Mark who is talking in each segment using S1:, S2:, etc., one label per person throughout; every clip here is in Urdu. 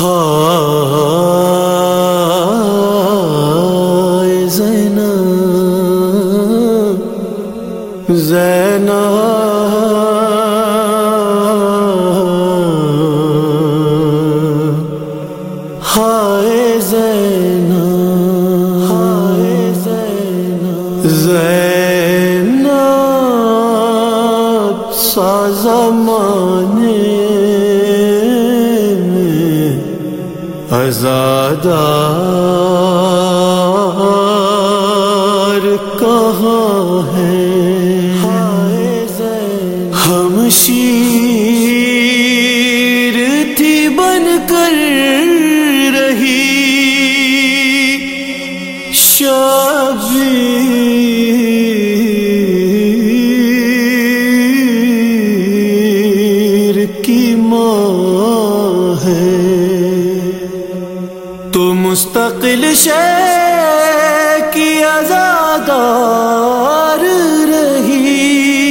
S1: ہائے زینب زینب ہائے زینب ہائے زینب زینب سا زمانے عزادار کہاں ہے ہم شیر تھی بن کر رہی شبیر کی ماں ہے تو مستقل شے کی عزادار رہی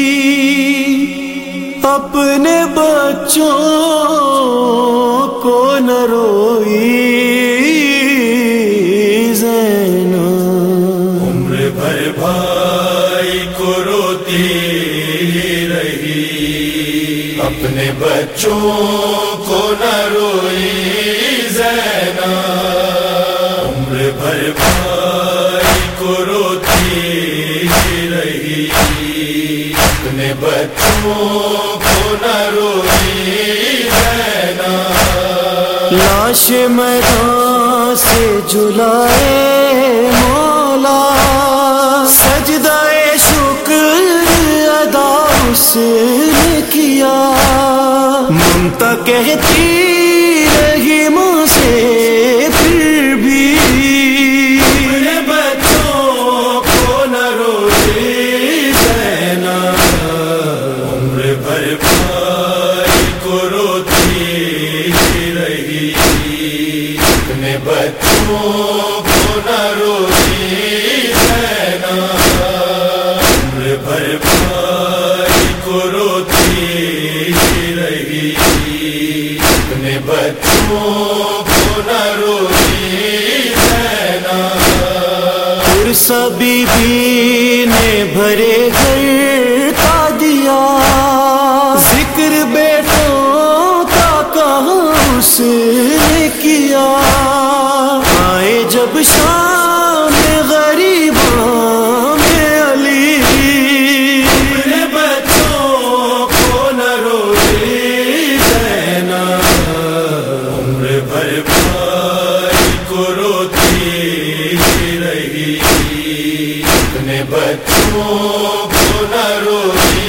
S1: اپنے بچوں کو نہ روئی زینب
S2: عمر بھر بھائی کو روتی رہی اپنے بچوں کو نہ روئی عمر بھر بھائی کو روتی رہی اپنے بچوں کو نہ روئی
S1: لاش میدان سے جلائے مولا سجدہ شکر ادا اس نے کیا ممتا کہتی رہی ماں سے پھر بھی
S2: اپنے بچوں کو نہ روئی زینب عمر بھر بھائی کو روتی رہی اپنے بچوں کو نہ روئی زینب عمر بھر بھائی کو روتی رہی اپنے بچوں کو نہ روئی
S1: عرصہ بی بی نے بھرے گھر کا دیا ذکر بیٹوں کا کہاں اس نے کیا آئے جب شام غریباں میں علی
S2: اپنے بچوں کو نہ روئی زینب عمر بھر بھائی کو روتی رہی اپنے بچوں کو نہ روئی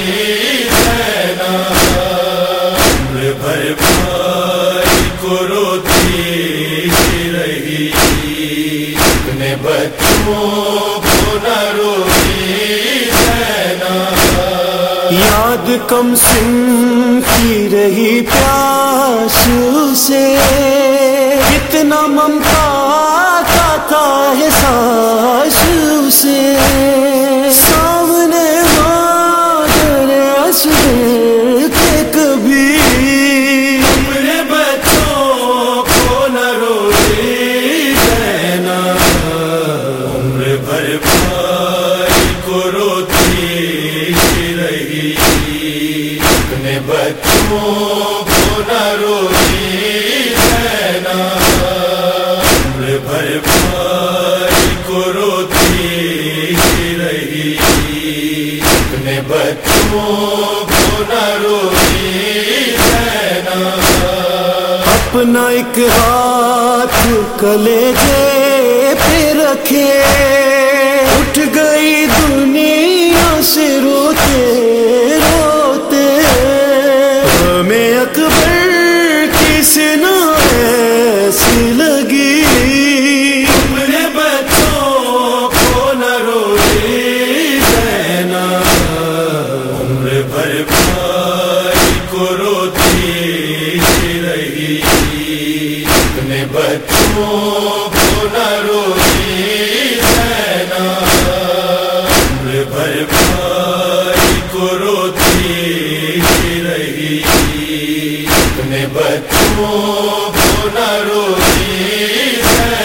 S2: زینب عمر بھر بھائی کو روتی رہی اپنے بچوں کو نہ روئی زینب
S1: یاد کم سن کی رہی پیاس سے کتنا ممتا کا تھا احساس سے سامنے مادر اصغر کے کبھی
S2: اپنے بچوں کو نہ روئی زینب عمر بھر بھائی کو روتی رہی اپنے بچوں کو نہ روئی زینب عمر بھر بھائی کو روتی رہی اپنے بچوں کو نہ روئی زینب
S1: اپنا ایک ہاتھ کلیجے پہ رکھے اٹھ گئی دنیا سے روتے روتے ہمیں اکبر کی سنا ایسی لگی
S2: اپنے بچوں کو نہ روئی زینب عمر بھر بھائی کو روتی رہی اپنے بچوں کو نہ روئی زینب عمر بھر بھائی کو روتی رہی اپنے بچوں کو نہ روتی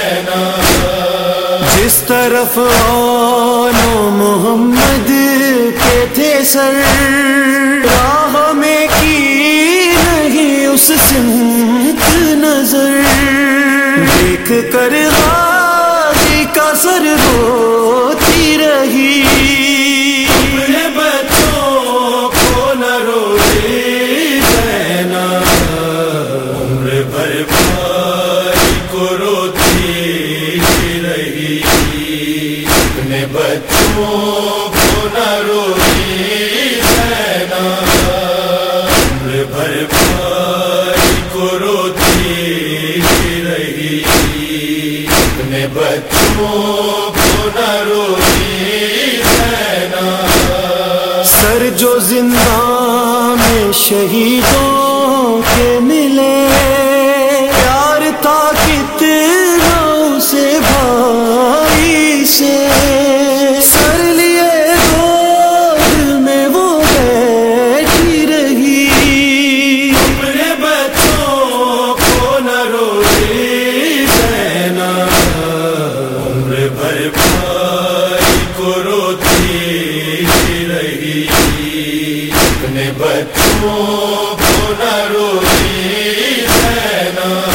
S2: زینب،
S1: جس طرف آنو محمد کے تھے سر، راہ میں کی نہیں اس سمت نظر، دیکھ کر غازی کا سر روتی رہی،
S2: اپنے بچوں کو نہ روتی زینب، عمر بھر بھائی کو روتی رہی، اپنے بچوں کو نہ روتی زینب، عمر بھر بھائی کو روتی رہی، اپنے بچوں کو نہ روتی زینب،
S1: سر جو زندہ میں شہیدوں کے ملے، پیار تھا کتنا اسے بھائی سے، سر لیے گود میں وہ بیٹھی رہی،
S2: اپنے بچوں کو نہ روتی زینب، عمر بھر بھائی کو روتی رہی، اپنے بچوں کو نہ روتی زینب،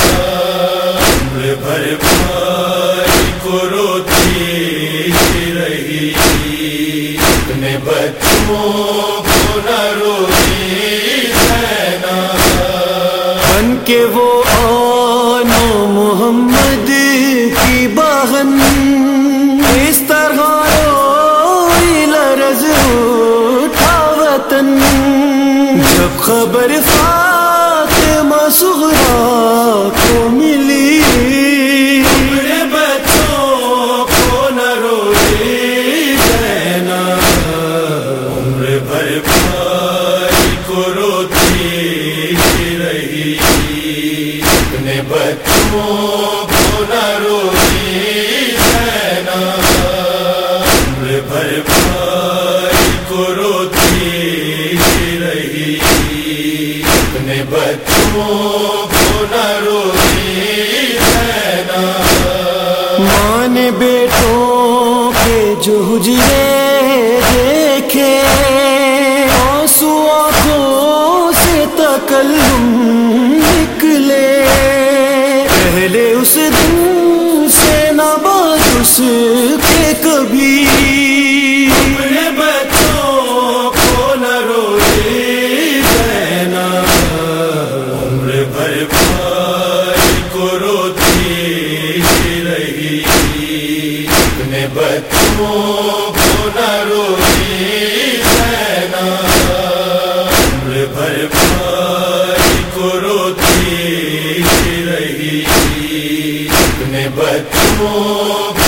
S2: عمر بھر بھائی کو روتی رہی، اپنے بچوں کو نہ روتی زینب،
S1: بن کے وہ آنو محمد کی بہن، اس طرح روئی لرز اٹھا وطن، جب خبر فاطمہ صغریٰ کو ملی،
S2: اپنے بچوں کو نہ روتی زینب، عمر بھر بھائی کو روتی رہی، اپنے بچوں کو نہ روتی زینب، عمر بھر بھائی کو روتی رہی، اپنے بچوں کو نہ روتی زینب،
S1: ماں نے بیٹوں کے جو حجرے دیکھے، آنسو آنکھوں سے تکلم نکلے، پہلے اس دن سے نہ بات اس کے کبھی،
S2: اپنے بچوں کو نہ روتی زینب، عمر بھر بھائی کو روتی رہی، اپنے بچوں کو نہ روتی زینب، عمر بھر بھائی کو روتی رہی، اپنے بچوں